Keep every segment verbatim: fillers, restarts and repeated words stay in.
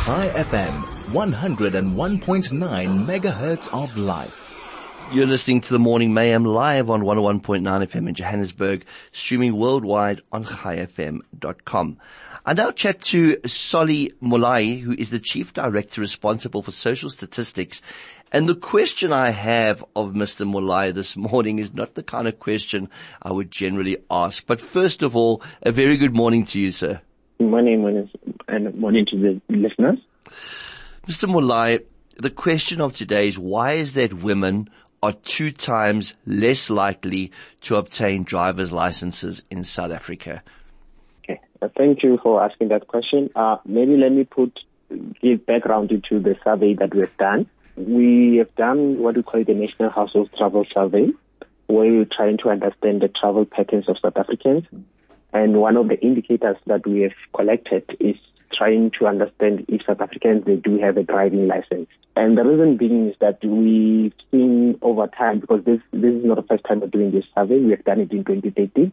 High F M, one oh one point nine megahertz of life. You're listening to the Morning Mayhem live on one oh one point nine F M in Johannesburg, streaming worldwide on high f m dot com. I now chat to Solly Molai, who is the Chief Director responsible for social statistics. And the question I have of Mister Molai this morning is not the kind of question I would generally ask. But first of all, a very good morning to you, sir. Morning, morning, and morning to the listeners. Mister Molai, the question of today is, why is that women are two times less likely to obtain driver's licenses in South Africa? Okay, uh, thank you for asking that question. Uh, maybe let me put give background into the survey that we have done. We have done what we call the National Household Travel Survey, where we're trying to understand the travel patterns of South Africans. And one of the indicators that we have collected is trying to understand if South Africans, they do have a driving license. And the reason being is that we've seen over time, because this this is not the first time we're doing this survey, we have done it in twenty thirteen,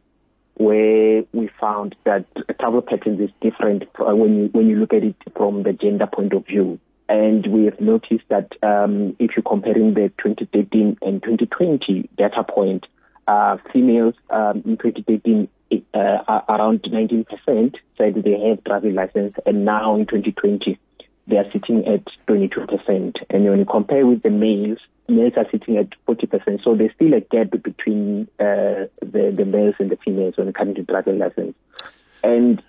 where we found that travel patterns is different when you, when you look at it from the gender point of view. And we have noticed that um, if you're comparing the twenty thirteen and twenty twenty data point, uh, females um, in twenty thirteen, Uh, around nineteen percent said they have driving license, and now in twenty twenty they are sitting at twenty-two percent. And when you compare with the males, males are sitting at forty percent. So there's still a gap between uh, the, the males and the females when it comes to driving license. And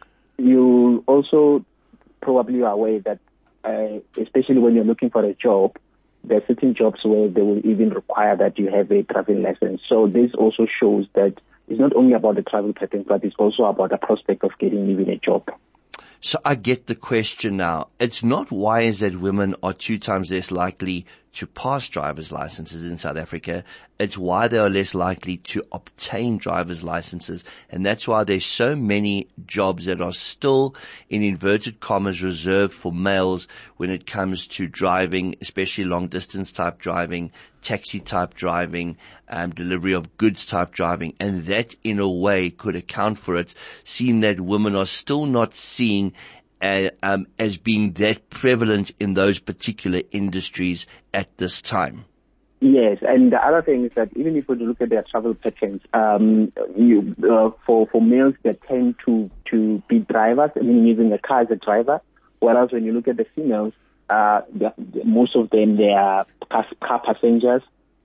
you also probably are aware that, uh, especially when you're looking for a job, there are certain jobs where they will even require that you have a driving license. So this also shows that it's not only about the travel patterns, but it's also about the prospect of getting even a job. So I get the question now. It's not why is that women are two times less likely to pass driver's licenses in South Africa. It's why they are less likely to obtain driver's licenses. And that's why there's so many jobs that are still, in inverted commas, reserved for males when it comes to driving, especially long distance type driving, taxi type driving, um, delivery of goods type driving. And that in a way could account for it, seeing that women are still not seeing Uh, um, as being that prevalent in those particular industries at this time. Yes, and the other thing is that even if we look at their travel patterns, um, you, uh, for for males, they tend to to be drivers, I mean, using a car as a driver. Whereas when you look at the females, uh, most of them they are car passengers,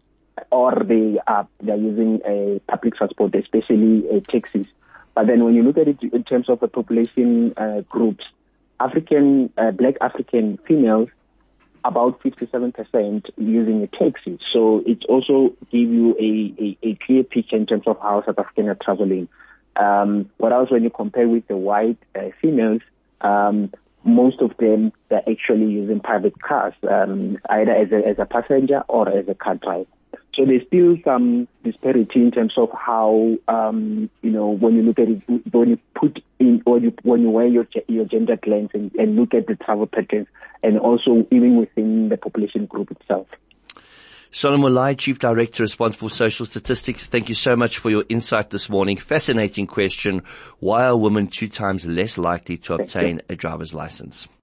or they are they are using a public transport, especially uh, taxis. But then when you look at it in terms of the population uh, groups, African, uh, black African females, about fifty-seven percent using a taxi. So it also gives you a, a, a clear picture in terms of how South Africans are traveling. Um, whereas when you compare with the white uh, females, um, most of them, they're actually using private cars, um, either as a, as a passenger or as a car driver. So there's still some disparity in terms of how, um, you know, when you look at it, when you put in, or you, when you wear your your gender lens and, and look at the travel patterns, and also even within the population group itself. Solly Molai, Chief Director responsible for social statistics, thank you so much for your insight this morning. Fascinating question. Why are women two times less likely to obtain a driver's license?